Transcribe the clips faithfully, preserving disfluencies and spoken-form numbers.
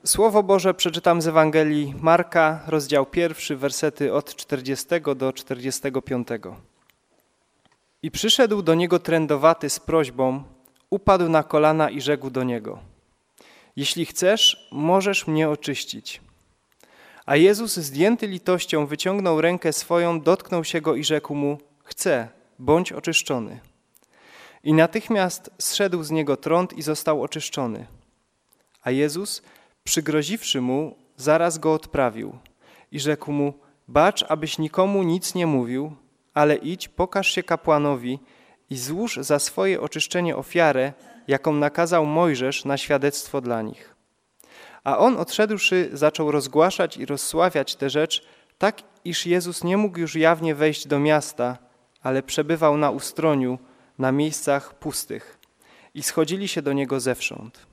Słowo Boże przeczytam z Ewangelii Marka, rozdział pierwszy, wersety od czterdziestego do czterdziestego piątego. I przyszedł do niego trędowaty z prośbą, upadł na kolana i rzekł do niego: jeśli chcesz, możesz mnie oczyścić. A Jezus zdjęty litością wyciągnął rękę swoją, dotknął się go i rzekł mu: chcę, bądź oczyszczony. I natychmiast zszedł z niego trąd i został oczyszczony. A Jezus, przygroziwszy mu, zaraz go odprawił i rzekł mu: bacz, abyś nikomu nic nie mówił, ale idź, pokaż się kapłanowi i złóż za swoje oczyszczenie ofiarę, jaką nakazał Mojżesz na świadectwo dla nich. A on, odszedłszy, zaczął rozgłaszać i rozsławiać tę rzecz, tak iż Jezus nie mógł już jawnie wejść do miasta, ale przebywał na ustroniu, na miejscach pustych. I schodzili się do niego zewsząd.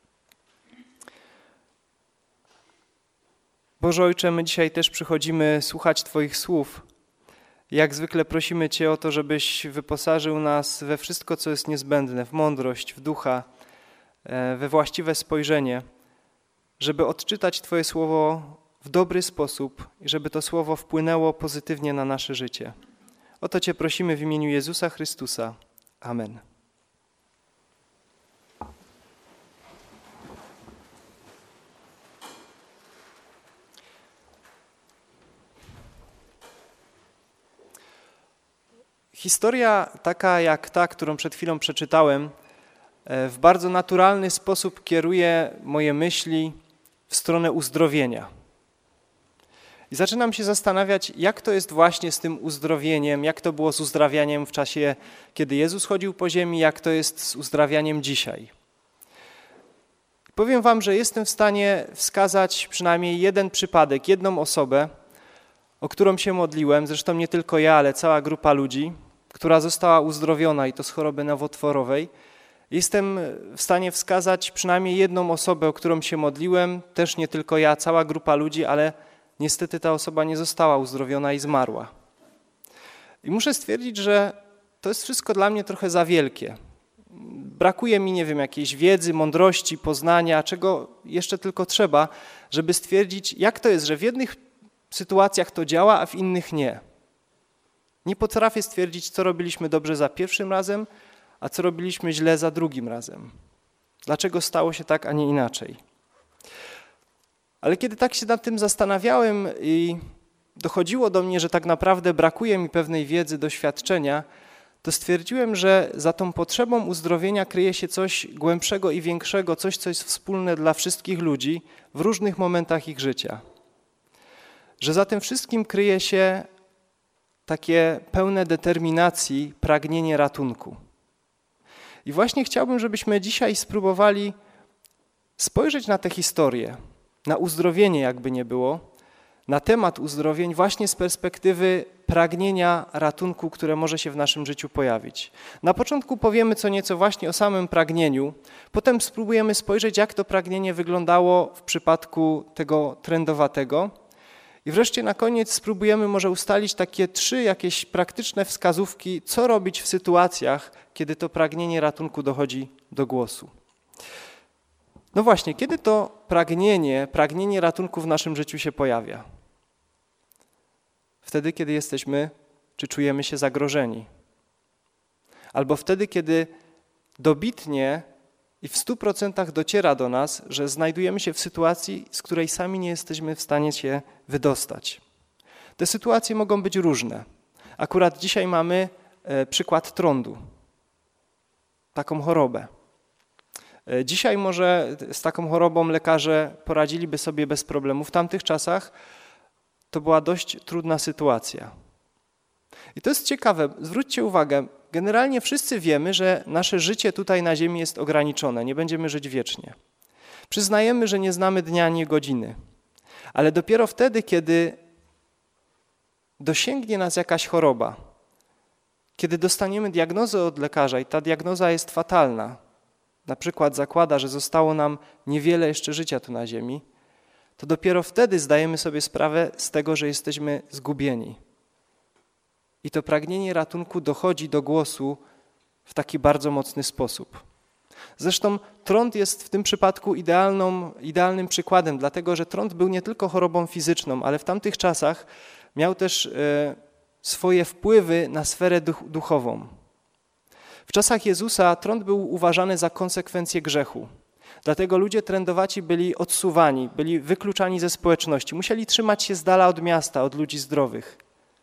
Boże Ojcze, my dzisiaj też przychodzimy słuchać Twoich słów. Jak zwykle prosimy Cię o to, żebyś wyposażył nas we wszystko, co jest niezbędne, w mądrość, w ducha, we właściwe spojrzenie, żeby odczytać Twoje słowo w dobry sposób i żeby to słowo wpłynęło pozytywnie na nasze życie. O to Cię prosimy w imieniu Jezusa Chrystusa. Amen. Historia taka jak ta, którą przed chwilą przeczytałem, w bardzo naturalny sposób kieruje moje myśli w stronę uzdrowienia. I zaczynam się zastanawiać, jak to jest właśnie z tym uzdrowieniem, jak to było z uzdrawianiem w czasie, kiedy Jezus chodził po ziemi, jak to jest z uzdrawianiem dzisiaj. Powiem wam, że jestem w stanie wskazać przynajmniej jeden przypadek, jedną osobę, o którą się modliłem, zresztą nie tylko ja, ale cała grupa ludzi, która została uzdrowiona i to z choroby nowotworowej. Jestem w stanie wskazać przynajmniej jedną osobę, o którą się modliłem, też nie tylko ja, cała grupa ludzi, ale niestety ta osoba nie została uzdrowiona i zmarła. I muszę stwierdzić, że to jest wszystko dla mnie trochę za wielkie. Brakuje mi, nie wiem, jakiejś wiedzy, mądrości, poznania, czego jeszcze tylko trzeba, żeby stwierdzić, jak to jest, że w jednych sytuacjach to działa, a w innych nie. Nie potrafię stwierdzić, co robiliśmy dobrze za pierwszym razem, a co robiliśmy źle za drugim razem. Dlaczego stało się tak, a nie inaczej? Ale kiedy tak się nad tym zastanawiałem i dochodziło do mnie, że tak naprawdę brakuje mi pewnej wiedzy, doświadczenia, to stwierdziłem, że za tą potrzebą uzdrowienia kryje się coś głębszego i większego, coś, co jest wspólne dla wszystkich ludzi w różnych momentach ich życia. Że za tym wszystkim kryje się takie pełne determinacji pragnienie ratunku. I właśnie chciałbym, żebyśmy dzisiaj spróbowali spojrzeć na tę historię, na uzdrowienie jakby nie było, na temat uzdrowień właśnie z perspektywy pragnienia ratunku, które może się w naszym życiu pojawić. Na początku powiemy co nieco właśnie o samym pragnieniu, potem spróbujemy spojrzeć, jak to pragnienie wyglądało w przypadku tego trędowatego i wreszcie na koniec spróbujemy może ustalić takie trzy jakieś praktyczne wskazówki, co robić w sytuacjach, kiedy to pragnienie ratunku dochodzi do głosu. No właśnie, kiedy to pragnienie, pragnienie ratunku w naszym życiu się pojawia? Wtedy, kiedy jesteśmy, czy czujemy się zagrożeni. Albo wtedy, kiedy dobitnie i w stu procentach dociera do nas, że znajdujemy się w sytuacji, z której sami nie jesteśmy w stanie się wydostać. Te sytuacje mogą być różne. Akurat dzisiaj mamy e, przykład trądu, taką chorobę. E, dzisiaj może z taką chorobą lekarze poradziliby sobie bez problemu. W tamtych czasach to była dość trudna sytuacja. I to jest ciekawe, zwróćcie uwagę, generalnie wszyscy wiemy, że nasze życie tutaj na ziemi jest ograniczone, nie będziemy żyć wiecznie. Przyznajemy, że nie znamy dnia ani godziny, ale dopiero wtedy, kiedy dosięgnie nas jakaś choroba, kiedy dostaniemy diagnozę od lekarza i ta diagnoza jest fatalna, na przykład zakłada, że zostało nam niewiele jeszcze życia tu na ziemi, to dopiero wtedy zdajemy sobie sprawę z tego, że jesteśmy zgubieni. I to pragnienie ratunku dochodzi do głosu w taki bardzo mocny sposób. Zresztą trąd jest w tym przypadku idealną, idealnym przykładem, dlatego że trąd był nie tylko chorobą fizyczną, ale w tamtych czasach miał też e, swoje wpływy na sferę duch, duchową. W czasach Jezusa trąd był uważany za konsekwencję grzechu. Dlatego ludzie trędowaci byli odsuwani, byli wykluczani ze społeczności. Musieli trzymać się z dala od miasta, od ludzi zdrowych.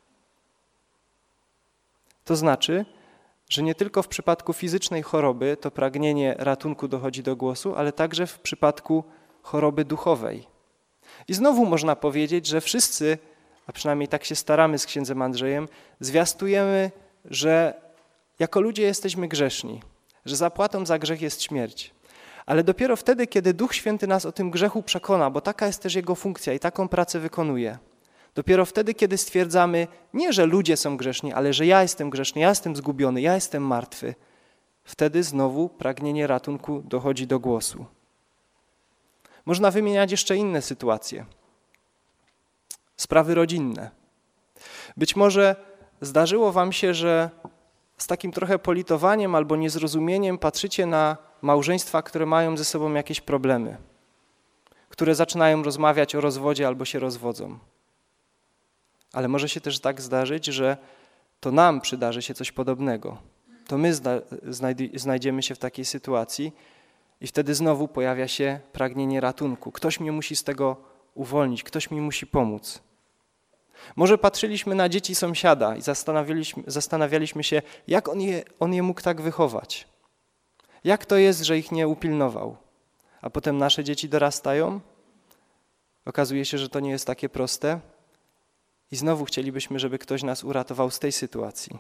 To znaczy, że nie tylko w przypadku fizycznej choroby to pragnienie ratunku dochodzi do głosu, ale także w przypadku choroby duchowej. I znowu można powiedzieć, że wszyscy, a przynajmniej tak się staramy z księdzem Andrzejem, zwiastujemy, że jako ludzie jesteśmy grzeszni, że zapłatą za grzech jest śmierć. Ale dopiero wtedy, kiedy Duch Święty nas o tym grzechu przekona, bo taka jest też Jego funkcja i taką pracę wykonuje, dopiero wtedy, kiedy stwierdzamy nie, że ludzie są grzeszni, ale że ja jestem grzeszny, ja jestem zgubiony, ja jestem martwy, wtedy znowu pragnienie ratunku dochodzi do głosu. Można wymieniać jeszcze inne sytuacje. Sprawy rodzinne. Być może zdarzyło wam się, że z takim trochę politowaniem albo niezrozumieniem patrzycie na małżeństwa, które mają ze sobą jakieś problemy, które zaczynają rozmawiać o rozwodzie albo się rozwodzą. Ale może się też tak zdarzyć, że to nam przydarzy się coś podobnego. To my znajdziemy się w takiej sytuacji i wtedy znowu pojawia się pragnienie ratunku. Ktoś mnie musi z tego uwolnić, ktoś mi musi pomóc. Może patrzyliśmy na dzieci sąsiada i zastanawialiśmy, zastanawialiśmy się, jak on je, on je mógł tak wychować. Jak to jest, że ich nie upilnował? A potem nasze dzieci dorastają. Okazuje się, że to nie jest takie proste. I znowu chcielibyśmy, żeby ktoś nas uratował z tej sytuacji.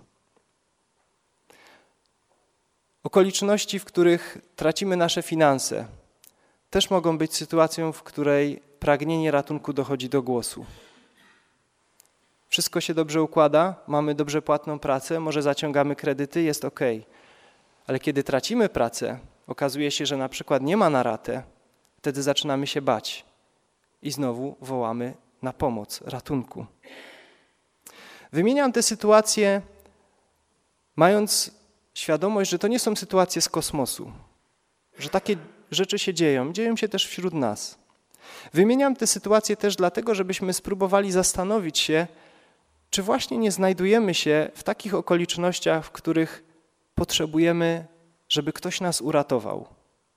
Okoliczności, w których tracimy nasze finanse, też mogą być sytuacją, w której pragnienie ratunku dochodzi do głosu. Wszystko się dobrze układa, mamy dobrze płatną pracę, może zaciągamy kredyty, jest ok. Ale kiedy tracimy pracę, okazuje się, że na przykład nie ma na ratę, wtedy zaczynamy się bać i znowu wołamy na pomoc, ratunku. Wymieniam te sytuacje, mając świadomość, że to nie są sytuacje z kosmosu, że takie rzeczy się dzieją, dzieją się też wśród nas. Wymieniam te sytuacje też dlatego, żebyśmy spróbowali zastanowić się, czy właśnie nie znajdujemy się w takich okolicznościach, w których potrzebujemy, żeby ktoś nas uratował.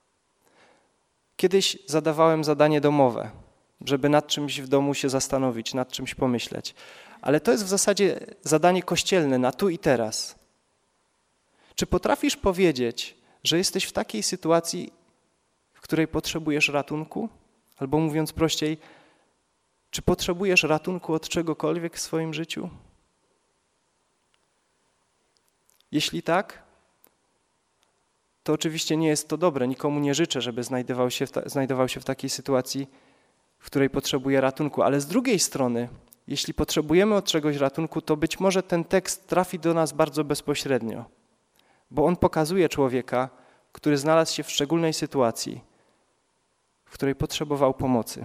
Kiedyś zadawałem zadanie domowe, żeby nad czymś w domu się zastanowić, nad czymś pomyśleć. Ale to jest w zasadzie zadanie kościelne na tu i teraz. Czy potrafisz powiedzieć, że jesteś w takiej sytuacji, w której potrzebujesz ratunku? Albo mówiąc prościej, czy potrzebujesz ratunku od czegokolwiek w swoim życiu? Jeśli tak, to oczywiście nie jest to dobre. Nikomu nie życzę, żeby znajdował się w, ta, znajdował się w takiej sytuacji, w której potrzebuje ratunku. Ale z drugiej strony, jeśli potrzebujemy od czegoś ratunku, to być może ten tekst trafi do nas bardzo bezpośrednio, bo on pokazuje człowieka, który znalazł się w szczególnej sytuacji, w której potrzebował pomocy.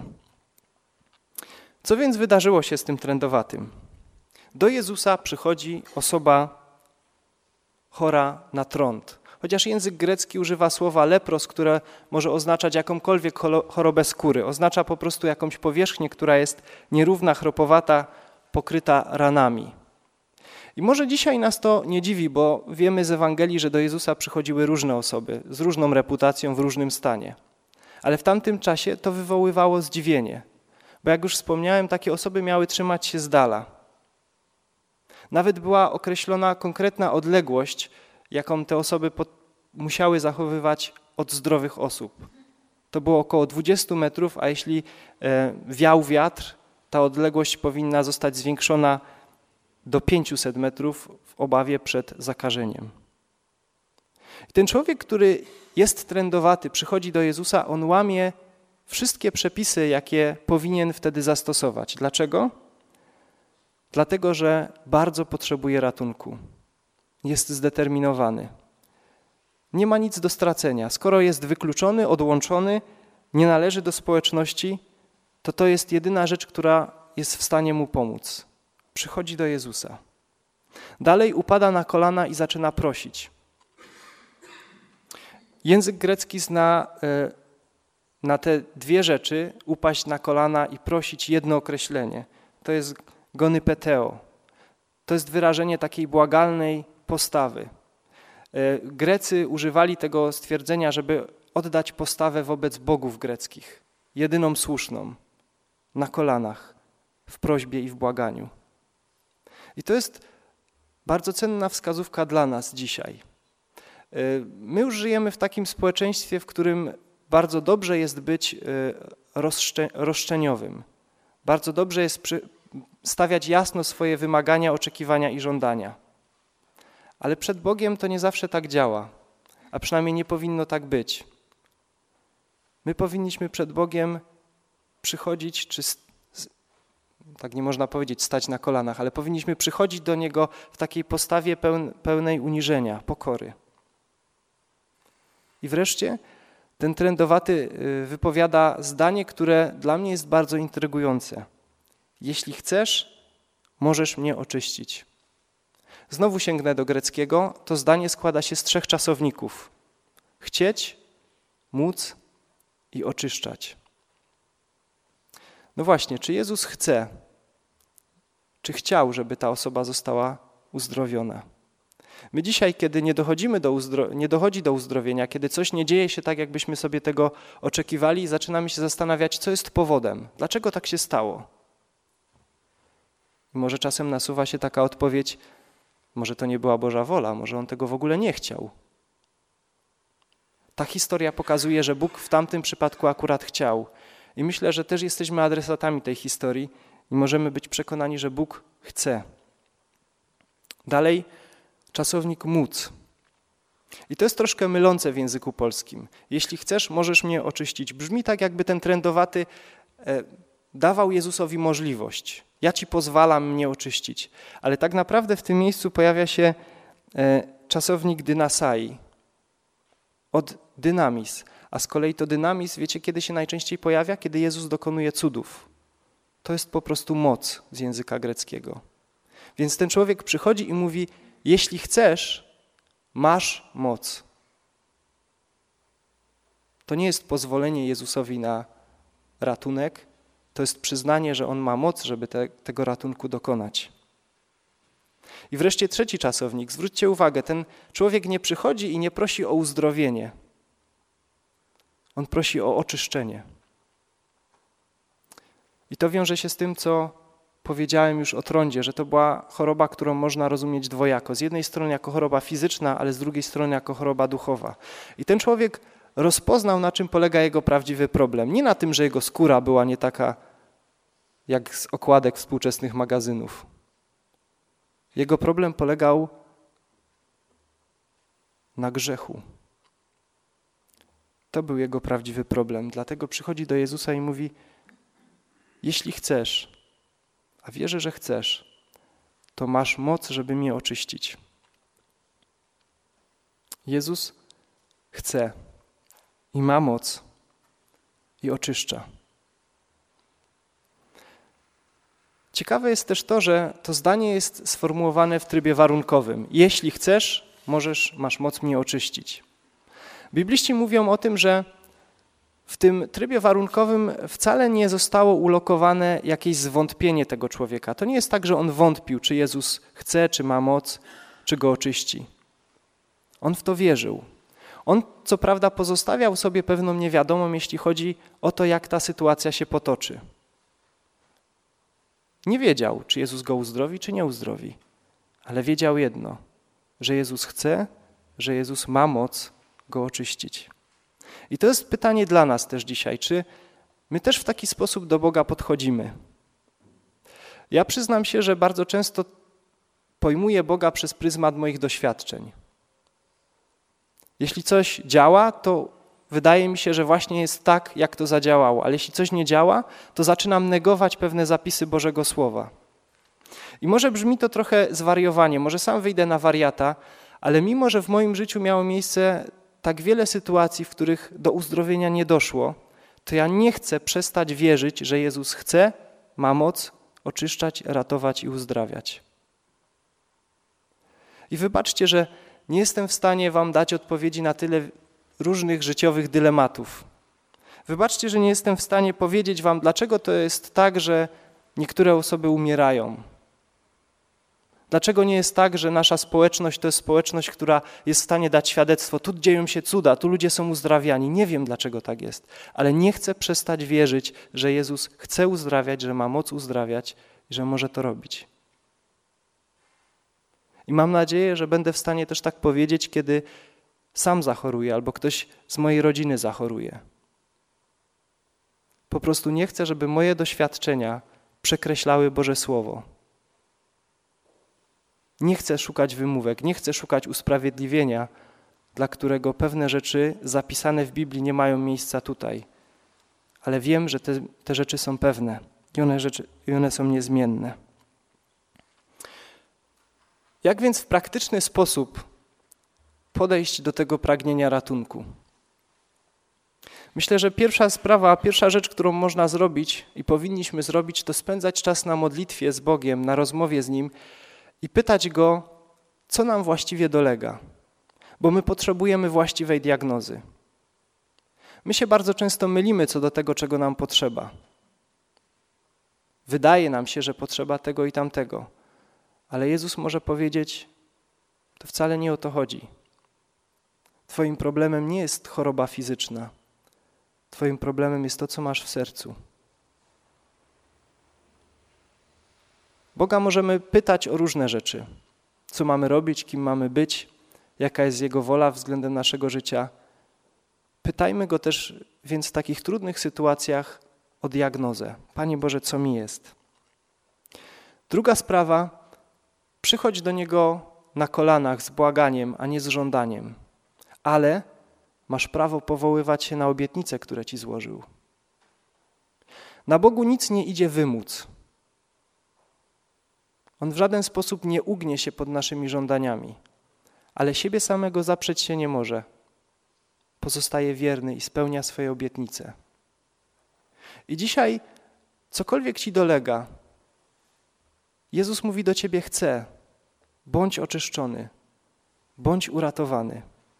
Co więc wydarzyło się z tym trędowatym? Do Jezusa przychodzi osoba chora na trąd. Chociaż język grecki używa słowa lepros, które może oznaczać jakąkolwiek chorobę skóry. Oznacza po prostu jakąś powierzchnię, która jest nierówna, chropowata, pokryta ranami. I może dzisiaj nas to nie dziwi, bo wiemy z Ewangelii, że do Jezusa przychodziły różne osoby z różną reputacją, w różnym stanie. Ale w tamtym czasie to wywoływało zdziwienie, bo jak już wspomniałem, takie osoby miały trzymać się z dala. Nawet była określona konkretna odległość, jaką te osoby pod, musiały zachowywać od zdrowych osób. To było około dwadzieścia metrów, a jeśli e, wiał wiatr, ta odległość powinna zostać zwiększona do pięciuset metrów w obawie przed zakażeniem. I ten człowiek, który jest trędowaty, przychodzi do Jezusa, on łamie wszystkie przepisy, jakie powinien wtedy zastosować. Dlaczego? Dlatego, że bardzo potrzebuje ratunku. Jest zdeterminowany. Nie ma nic do stracenia. Skoro jest wykluczony, odłączony, nie należy do społeczności, to to jest jedyna rzecz, która jest w stanie mu pomóc. Przychodzi do Jezusa. Dalej upada na kolana i zaczyna prosić. Język grecki zna na te dwie rzeczy, upaść na kolana i prosić, jedno określenie. To jest gonypeteo. To jest wyrażenie takiej błagalnej postawy. Grecy używali tego stwierdzenia, żeby oddać postawę wobec bogów greckich, jedyną słuszną, na kolanach, w prośbie i w błaganiu. I to jest bardzo cenna wskazówka dla nas dzisiaj. My już żyjemy w takim społeczeństwie, w którym bardzo dobrze jest być roszczeniowym. Bardzo dobrze jest stawiać jasno swoje wymagania, oczekiwania i żądania. Ale przed Bogiem to nie zawsze tak działa, a przynajmniej nie powinno tak być. My powinniśmy przed Bogiem przychodzić, czy tak nie można powiedzieć, stać na kolanach, ale powinniśmy przychodzić do Niego w takiej postawie pełnej uniżenia, pokory. I wreszcie ten trędowaty wypowiada zdanie, które dla mnie jest bardzo intrygujące. Jeśli chcesz, możesz mnie oczyścić. Znowu sięgnę do greckiego. To zdanie składa się z trzech czasowników. Chcieć, móc i oczyszczać. No właśnie, czy Jezus chce, czy chciał, żeby ta osoba została uzdrowiona? My dzisiaj, kiedy nie, dochodzimy do uzdro- nie dochodzi do uzdrowienia, kiedy coś nie dzieje się tak, jakbyśmy sobie tego oczekiwali, zaczynamy się zastanawiać, co jest powodem, dlaczego tak się stało. I może czasem nasuwa się taka odpowiedź, może to nie była Boża wola, może On tego w ogóle nie chciał. Ta historia pokazuje, że Bóg w tamtym przypadku akurat chciał. I myślę, że też jesteśmy adresatami tej historii i możemy być przekonani, że Bóg chce. Dalej czasownik móc. I to jest troszkę mylące w języku polskim. Jeśli chcesz, możesz mnie oczyścić. Brzmi tak, jakby ten trędowaty e, dawał Jezusowi możliwość. Ja ci pozwalam mnie oczyścić. Ale tak naprawdę w tym miejscu pojawia się e, czasownik dynasai. Od dynamis. A z kolei to dynamis, wiecie, kiedy się najczęściej pojawia? Kiedy Jezus dokonuje cudów. To jest po prostu moc z języka greckiego. Więc ten człowiek przychodzi i mówi, jeśli chcesz, masz moc. To nie jest pozwolenie Jezusowi na ratunek, to jest przyznanie, że On ma moc, żeby te, tego ratunku dokonać. I wreszcie trzeci czasownik. Zwróćcie uwagę, ten człowiek nie przychodzi i nie prosi o uzdrowienie. On prosi o oczyszczenie. I to wiąże się z tym, co powiedziałem już o trądzie, że to była choroba, którą można rozumieć dwojako. Z jednej strony jako choroba fizyczna, ale z drugiej strony jako choroba duchowa. I ten człowiek rozpoznał, na czym polega jego prawdziwy problem. Nie na tym, że jego skóra była nie taka jak z okładek współczesnych magazynów. Jego problem polegał na grzechu. To był jego prawdziwy problem. Dlatego przychodzi do Jezusa i mówi, jeśli chcesz, a wierzę, że chcesz, to masz moc, żeby mnie oczyścić. Jezus chce i ma moc i oczyszcza. Ciekawe jest też to, że to zdanie jest sformułowane w trybie warunkowym. Jeśli chcesz, możesz, masz moc mnie oczyścić. Bibliści mówią o tym, że w tym trybie warunkowym wcale nie zostało ulokowane jakieś zwątpienie tego człowieka. To nie jest tak, że on wątpił, czy Jezus chce, czy ma moc, czy go oczyści. On w to wierzył. On co prawda pozostawiał sobie pewną niewiadomą, jeśli chodzi o to, jak ta sytuacja się potoczy. Nie wiedział, czy Jezus go uzdrowi, czy nie uzdrowi, ale wiedział jedno, że Jezus chce, że Jezus ma moc go oczyścić. I to jest pytanie dla nas też dzisiaj, czy my też w taki sposób do Boga podchodzimy. Ja przyznam się, że bardzo często pojmuję Boga przez pryzmat moich doświadczeń. Jeśli coś działa, to wydaje mi się, że właśnie jest tak, jak to zadziałało, ale jeśli coś nie działa, to zaczynam negować pewne zapisy Bożego Słowa. I może brzmi to trochę zwariowanie, może sam wyjdę na wariata, ale mimo, że w moim życiu miało miejsce tak wiele sytuacji, w których do uzdrowienia nie doszło, to ja nie chcę przestać wierzyć, że Jezus chce, ma moc oczyszczać, ratować i uzdrawiać. I wybaczcie, że nie jestem w stanie wam dać odpowiedzi na tyle różnych życiowych dylematów. Wybaczcie, że nie jestem w stanie powiedzieć wam, dlaczego to jest tak, że niektóre osoby umierają. Dlaczego nie jest tak, że nasza społeczność to jest społeczność, która jest w stanie dać świadectwo, tu dzieją się cuda, tu ludzie są uzdrawiani. Nie wiem, dlaczego tak jest, ale nie chcę przestać wierzyć, że Jezus chce uzdrawiać, że ma moc uzdrawiać i że może to robić. I mam nadzieję, że będę w stanie też tak powiedzieć, kiedy sam zachoruję albo ktoś z mojej rodziny zachoruje. Po prostu nie chcę, żeby moje doświadczenia przekreślały Boże Słowo. Nie chcę szukać wymówek, nie chcę szukać usprawiedliwienia, dla którego pewne rzeczy zapisane w Biblii nie mają miejsca tutaj. Ale wiem, że te, te rzeczy są pewne i one, rzeczy, i one są niezmienne. Jak więc w praktyczny sposób podejść do tego pragnienia ratunku? Myślę, że pierwsza sprawa, pierwsza rzecz, którą można zrobić i powinniśmy zrobić, to spędzać czas na modlitwie z Bogiem, na rozmowie z Nim i pytać Go, co nam właściwie dolega, bo my potrzebujemy właściwej diagnozy. My się bardzo często mylimy co do tego, czego nam potrzeba. Wydaje nam się, że potrzeba tego i tamtego, ale Jezus może powiedzieć, to wcale nie o to chodzi. Twoim problemem nie jest choroba fizyczna. Twoim problemem jest to, co masz w sercu. Boga możemy pytać o różne rzeczy. Co mamy robić, kim mamy być, jaka jest Jego wola względem naszego życia. Pytajmy Go też więc w takich trudnych sytuacjach o diagnozę. Panie Boże, co mi jest? Druga sprawa, przychodź do Niego na kolanach z błaganiem, a nie z żądaniem. Ale masz prawo powoływać się na obietnice, które Ci złożył. Na Bogu nic nie idzie wymóc. On w żaden sposób nie ugnie się pod naszymi żądaniami, ale siebie samego zaprzeć się nie może. Pozostaje wierny i spełnia swoje obietnice. I dzisiaj, cokolwiek Ci dolega, Jezus mówi do Ciebie, chcę, bądź oczyszczony, bądź uratowany.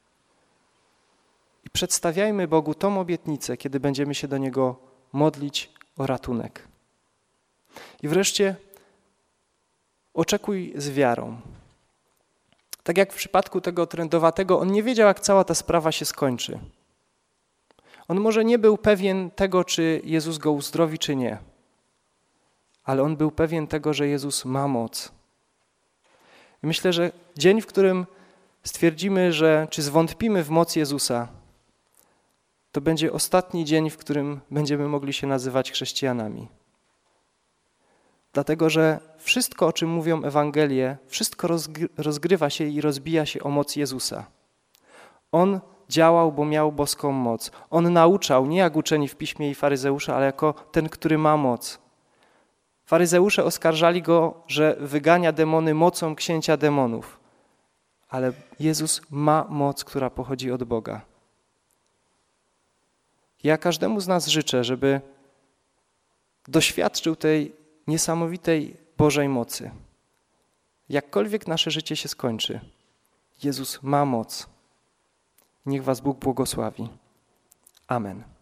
I przedstawiajmy Bogu tą obietnicę, kiedy będziemy się do Niego modlić o ratunek. I wreszcie oczekuj z wiarą. Tak jak w przypadku tego trędowatego, on nie wiedział, jak cała ta sprawa się skończy. On może nie był pewien tego, czy Jezus go uzdrowi, czy nie. Ale on był pewien tego, że Jezus ma moc. I myślę, że dzień, w którym stwierdzimy, że czy zwątpimy w moc Jezusa, to będzie ostatni dzień, w którym będziemy mogli się nazywać chrześcijanami. Dlatego, że wszystko, o czym mówią Ewangelie, wszystko rozgrywa się i rozbija się o moc Jezusa. On działał, bo miał boską moc. On nauczał, nie jak uczeni w Piśmie i faryzeusze, ale jako ten, który ma moc. Faryzeusze oskarżali go, że wygania demony mocą księcia demonów. Ale Jezus ma moc, która pochodzi od Boga. Ja każdemu z nas życzę, żeby doświadczył tej niesamowitej Bożej mocy. Jakkolwiek nasze życie się skończy, Jezus ma moc. Niech was Bóg błogosławi. Amen.